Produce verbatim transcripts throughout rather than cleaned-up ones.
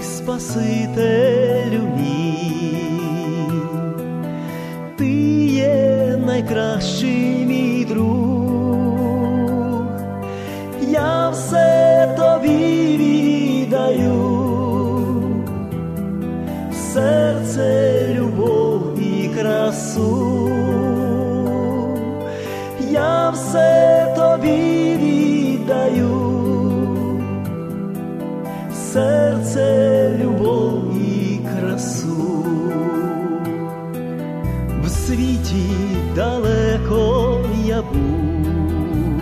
Спасителю мій, ти є найкращий мій друг, я все тобі віддаю, серце, любов і красу, я все тобі віддаю, серце, любов і красу. В світі далеко я був,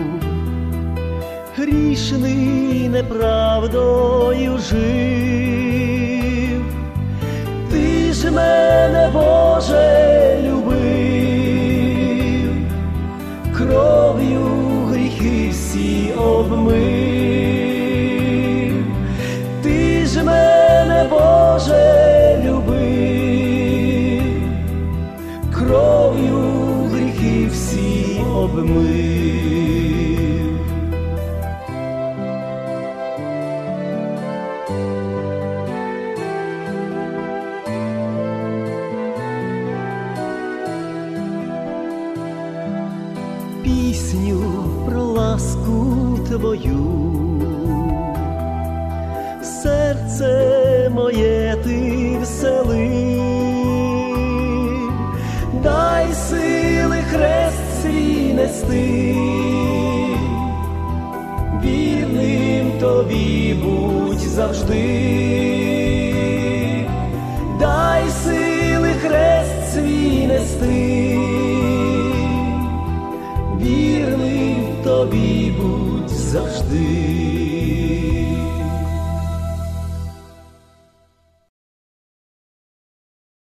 грішний неправдою жив, ти ж мене, Боже, любив, кров'ю гріхи всі обмив, ти ж мене, Боже, любив, кров'ю гріхи всі обмив. Пісню про ласку твою серце моє ти вселив, дай сили хрест свій нести, вірним тобі будь завжди, дай сили хрест свій нести, вірним тобі будь завжди.